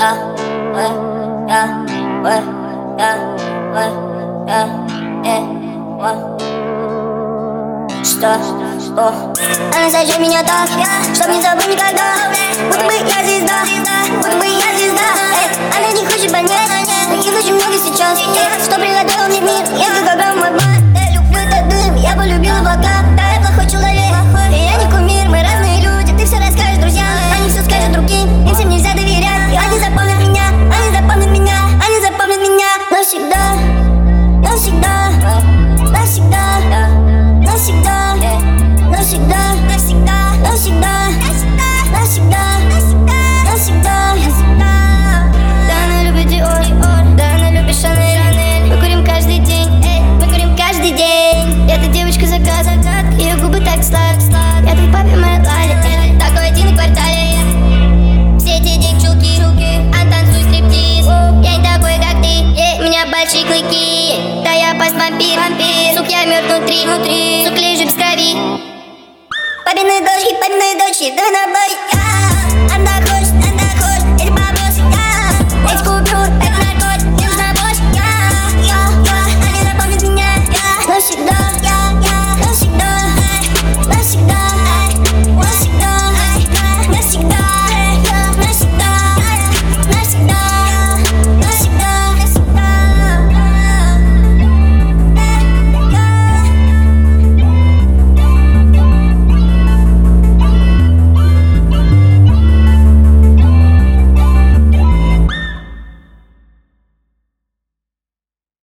Она зажжет меня так, чтоб не забыть никогда. Будто бы я звезда, будто бы я звезда. Она не хочет понять, таких очень много сейчас. Что приготовил мне мир, я как огромный бан. Я люблю этот дым, я полюбила облака. Да, я плохой человек, и я не кумир. Мы разные люди, ты все расскажешь друзьям. Они все скажут другим, им всем нельзя доверять. И они запомнят меня, они запомнят меня, они запомнят меня. Навсегда, навсегда, навсегда, навсегда, навсегда, навсегда, навсегда, навсегда, навсегда, навсегда. Да, она любит Dior, да, она любит Chanel. Мы курим каждый день, мы курим каждый день. Эта девочка загад, ее губы так сладкие. Я твой папе, моя Ладя, такой один в квартале. Все эти девчулки, а танцуй стриптиз. Я не такой, как ты, у меня большие клыки. Да, я вампир, сук, я мертв внутри, сук, лежу без крови. Папины дочки, да на бой.